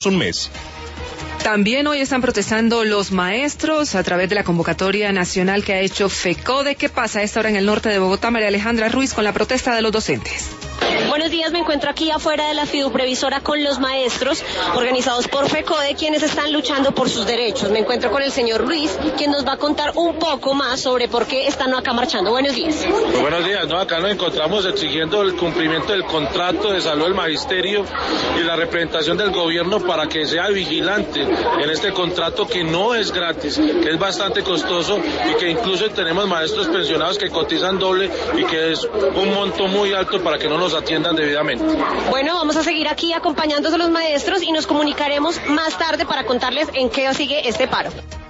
un mes. También hoy están protestando los maestros a través de la convocatoria nacional que ha hecho FECODE. ¿Qué pasa a esta hora en el norte de Bogotá? María Alejandra Ruiz con la protesta de los docentes. Buenos días, me encuentro aquí afuera de la fiduprevisora con los maestros organizados por FECODE, quienes están luchando por sus derechos. Me encuentro con el señor Ruiz, quien nos va a contar un poco más sobre por qué están acá marchando. Buenos días. Buenos días, acá nos encontramos exigiendo el cumplimiento del contrato de salud del magisterio y la representación del gobierno para que sea vigilante en este contrato que no es gratis, que es bastante costoso y que incluso tenemos maestros pensionados que cotizan doble y que es un monto muy alto para que no nos atiendan debidamente. Bueno, vamos a seguir aquí acompañándose a los maestros y nos comunicaremos más tarde para contarles en qué sigue este paro.